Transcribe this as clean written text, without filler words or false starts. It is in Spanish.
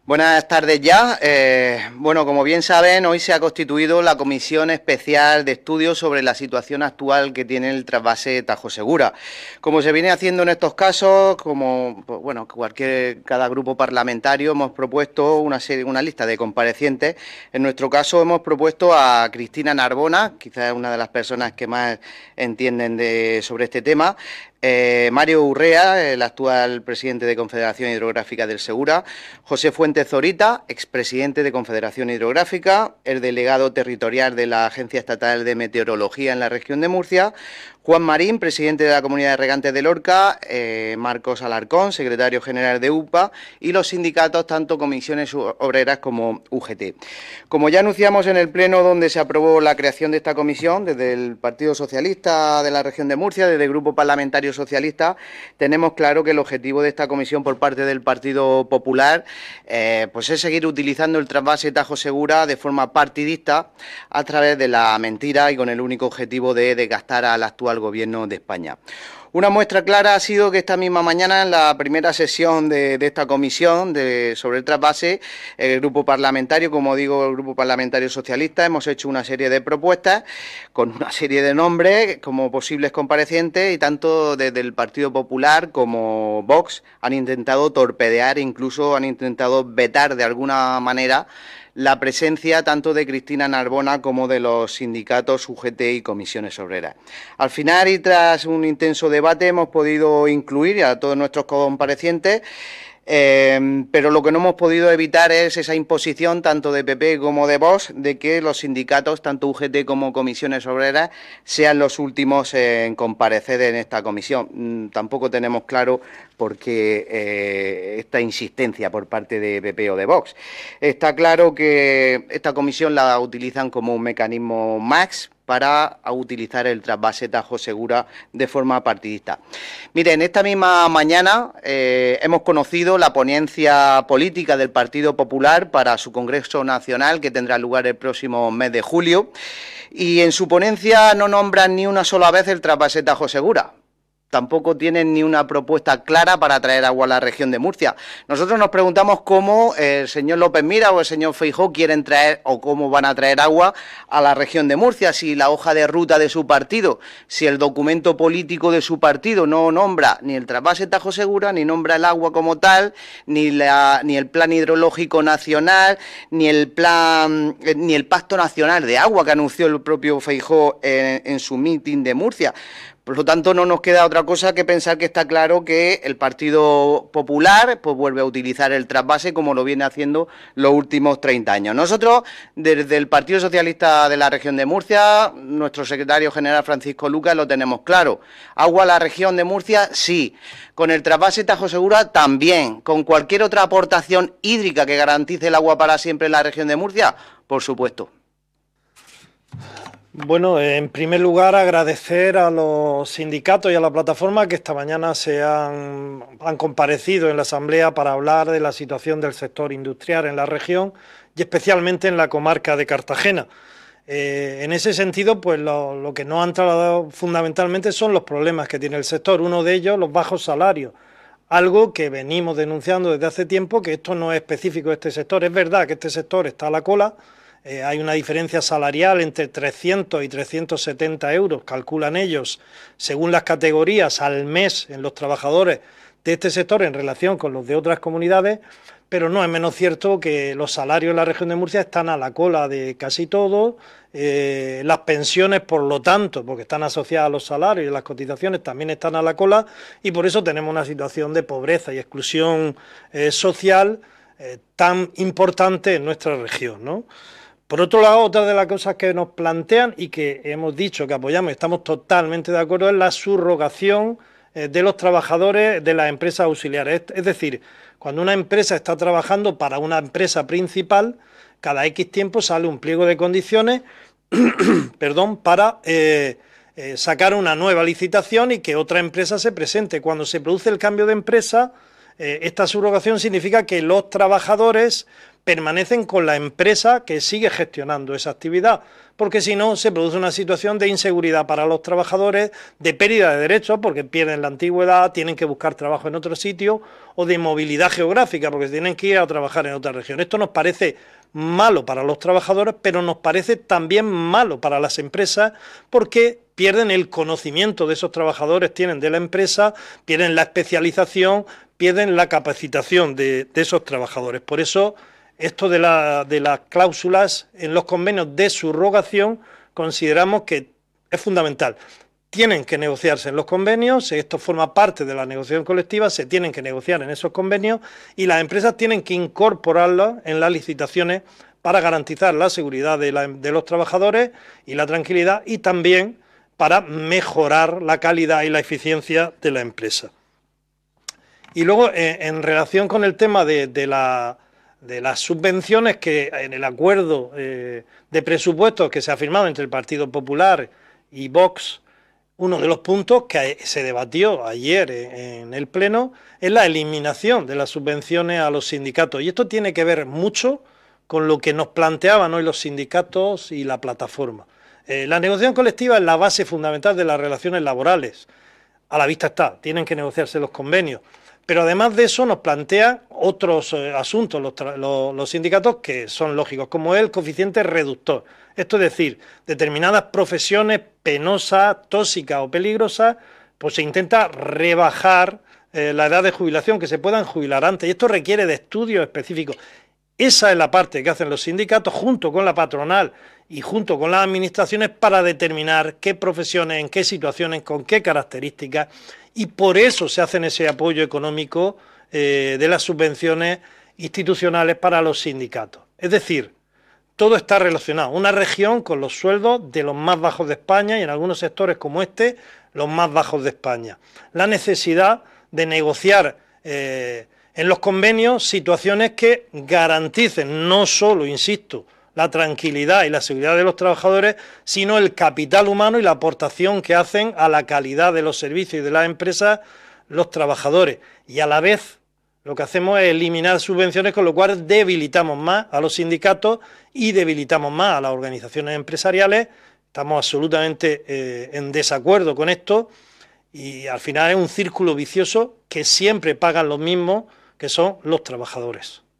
Buenas tardes ya. Bueno, como bien saben, hoy se ha constituido la Comisión Especial de Estudios sobre la situación actual que tiene el trasvase Tajo Segura. Como se viene haciendo en estos casos, como pues, bueno, cada grupo parlamentario hemos propuesto una lista de comparecientes. En nuestro caso hemos propuesto a Cristina Narbona, quizás una de las personas que más entienden sobre este tema. Mario Urrea, el actual presidente de Confederación Hidrográfica del Segura, José Fuentes Zorita, expresidente de Confederación Hidrográfica, el delegado territorial de la Agencia Estatal de Meteorología en la región de Murcia, Juan Marín, presidente de la Comunidad de Regantes de Lorca, Marcos Alarcón, secretario general de UPA, y los sindicatos, tanto comisiones obreras como UGT. Como ya anunciamos en el pleno donde se aprobó la creación de esta comisión, desde el Partido Socialista de la región de Murcia, desde el Grupo Parlamentario Socialista, tenemos claro que el objetivo de esta comisión por parte del Partido Popular pues es seguir utilizando el trasvase Tajo Segura de forma partidista a través de la mentira y con el único objetivo de desgastar al actual Gobierno de España. Una muestra clara ha sido que esta misma mañana, en la primera sesión de esta comisión sobre el trasvase, el Grupo Parlamentario, como digo, el Grupo Parlamentario Socialista, hemos hecho una serie de propuestas con una serie de nombres como posibles comparecientes y tanto desde el Partido Popular como Vox han intentado torpedear, incluso han intentado vetar de alguna manera la presencia tanto de Cristina Narbona como de los sindicatos UGT y comisiones obreras. Al final y tras un intenso debate hemos podido incluir a todos nuestros comparecientes, pero lo que no hemos podido evitar es esa imposición tanto de PP como de Vox de que los sindicatos, tanto UGT como comisiones obreras, sean los últimos en comparecer en esta comisión. Tampoco tenemos claro por qué esta insistencia por parte de PP o de Vox. Está claro que esta comisión la utilizan como un mecanismo más para utilizar el trasvase Tajo Segura de forma partidista. Miren, esta misma mañana hemos conocido la ponencia política del Partido Popular para su Congreso Nacional, que tendrá lugar el próximo mes de julio, y en su ponencia no nombran ni una sola vez el trasvase Tajo Segura. Tampoco tienen ni una propuesta clara para traer agua a la región de Murcia. Nosotros nos preguntamos cómo el señor López Mira o el señor Feijóo quieren traer o cómo van a traer agua a la región de Murcia, si la hoja de ruta de su partido, si el documento político de su partido no nombra ni el trasvase Tajo Segura, ni nombra el agua como tal, ni el plan hidrológico nacional, ni el pacto nacional de agua que anunció el propio Feijóo en su mitin de Murcia. Por lo tanto, no nos queda otra cosa que pensar que está claro que el Partido Popular pues vuelve a utilizar el trasvase como lo viene haciendo los últimos 30 años. Nosotros, desde el Partido Socialista de la región de Murcia, nuestro secretario general Francisco Lucas lo tenemos claro. Agua a la región de Murcia, sí. Con el trasvase Tajo Segura, también. Con cualquier otra aportación hídrica que garantice el agua para siempre en la región de Murcia, por supuesto. Bueno, en primer lugar agradecer a los sindicatos y a la plataforma que esta mañana han comparecido en la Asamblea para hablar de la situación del sector industrial en la región y especialmente en la comarca de Cartagena. En ese sentido, pues lo que nos han trasladado fundamentalmente son los problemas que tiene el sector, uno de ellos los bajos salarios. Algo que venimos denunciando desde hace tiempo, que esto no es específico de este sector. Es verdad que este sector está a la cola. Hay una diferencia salarial entre 300 y 370 euros, calculan ellos, según las categorías al mes en los trabajadores de este sector en relación con los de otras comunidades, pero no es menos cierto que los salarios en la región de Murcia están a la cola de casi todos, las pensiones, por lo tanto, porque están asociadas a los salarios y las cotizaciones, también están a la cola, y por eso tenemos una situación de pobreza y exclusión social tan importante en nuestra región, ¿no? Por otro lado, otra de las cosas que nos plantean y que hemos dicho que apoyamos y estamos totalmente de acuerdo es la subrogación de los trabajadores de las empresas auxiliares. Es decir, cuando una empresa está trabajando para una empresa principal, cada X tiempo sale un pliego de condiciones para sacar una nueva licitación y que otra empresa se presente. Cuando se produce el cambio de empresa, esta subrogación significa que los trabajadores permanecen con la empresa que sigue gestionando esa actividad, porque si no se produce una situación de inseguridad para los trabajadores, de pérdida de derechos porque pierden la antigüedad, tienen que buscar trabajo en otro sitio, o de movilidad geográfica porque tienen que ir a trabajar en otra región. Esto nos parece malo para los trabajadores, pero nos parece también malo para las empresas porque pierden el conocimiento de esos trabajadores, tienen de la empresa, pierden la especialización, pierden la capacitación de esos trabajadores. Por eso, esto de las cláusulas en los convenios de subrogación consideramos que es fundamental. Tienen que negociarse en los convenios, esto forma parte de la negociación colectiva, se tienen que negociar en esos convenios y las empresas tienen que incorporarlos en las licitaciones para garantizar la seguridad de los trabajadores y la tranquilidad y también para mejorar la calidad y la eficiencia de la empresa. Y luego, en relación con el tema de las subvenciones, que en el acuerdo de presupuestos que se ha firmado entre el Partido Popular y Vox, uno de los puntos que se debatió ayer en el Pleno es la eliminación de las subvenciones a los sindicatos. Y esto tiene que ver mucho con lo que nos planteaban hoy los sindicatos y la plataforma. La negociación colectiva es la base fundamental de las relaciones laborales. A la vista está, tienen que negociarse los convenios. Pero además de eso nos plantean otros asuntos los sindicatos que son lógicos, como el coeficiente reductor. Esto es decir, determinadas profesiones penosas, tóxicas o peligrosas, pues se intenta rebajar la edad de jubilación, que se puedan jubilar antes. Y esto requiere de estudios específicos. Esa es la parte que hacen los sindicatos junto con la patronal y junto con las administraciones para determinar qué profesiones, en qué situaciones, con qué características, y por eso se hacen ese apoyo económico de las subvenciones institucionales para los sindicatos. Es decir, todo está relacionado. Una región con los sueldos de los más bajos de España y en algunos sectores como este, los más bajos de España. La necesidad de negociar en los convenios situaciones que garanticen no solo, insisto, la tranquilidad y la seguridad de los trabajadores, sino el capital humano y la aportación que hacen a la calidad de los servicios y de las empresas los trabajadores. Y a la vez lo que hacemos es eliminar subvenciones, con lo cual debilitamos más a los sindicatos y debilitamos más a las organizaciones empresariales. Estamos absolutamente en desacuerdo con esto y al final es un círculo vicioso que siempre pagan los mismos, que son los trabajadores.